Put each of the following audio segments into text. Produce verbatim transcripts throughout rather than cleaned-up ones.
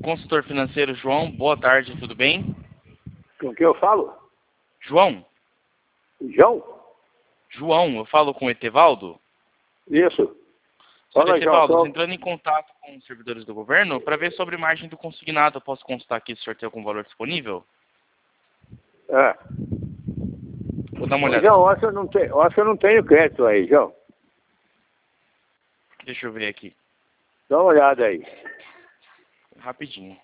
Consultor financeiro João, boa tarde, tudo bem? Com quem eu falo? João? João? João, eu falo com o Etevaldo? Isso. Senhor Fala, Etevaldo, João. entrando em contato com os servidores do governo para ver sobre margem do consignado. Eu posso consultar aqui se o senhor tem algum valor disponível? É. Vou dar uma olhada. João, acho que eu não tenho, acho que eu não tenho crédito aí, João. Deixa eu ver aqui. Dá uma olhada aí. Rapidinho.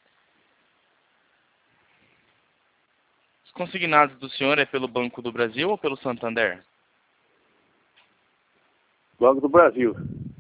Os consignados do senhor é pelo Banco do Brasil ou pelo Santander? Banco do Brasil.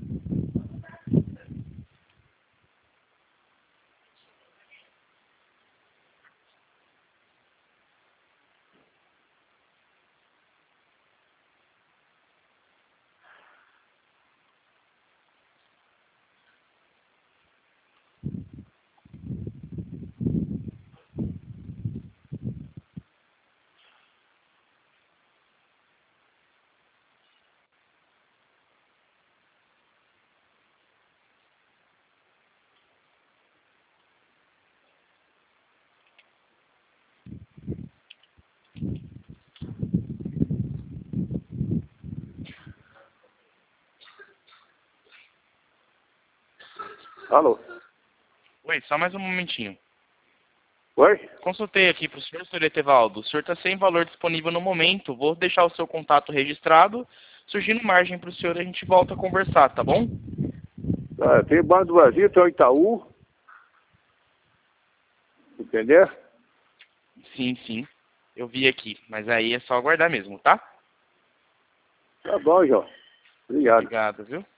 Alô? Oi, só mais um momentinho. Oi? Consultei aqui para o senhor, senhor Etevaldo. O senhor está sem valor disponível no momento. Vou deixar o seu contato registrado. Surgindo margem para o senhor, a gente volta a conversar, tá bom? Ah, tem Banco do Brasil, tem o Itaú. Entendeu? Sim, sim. Eu vi aqui. Mas aí é só aguardar mesmo, tá? Tá bom, João. Obrigado. Obrigado, viu?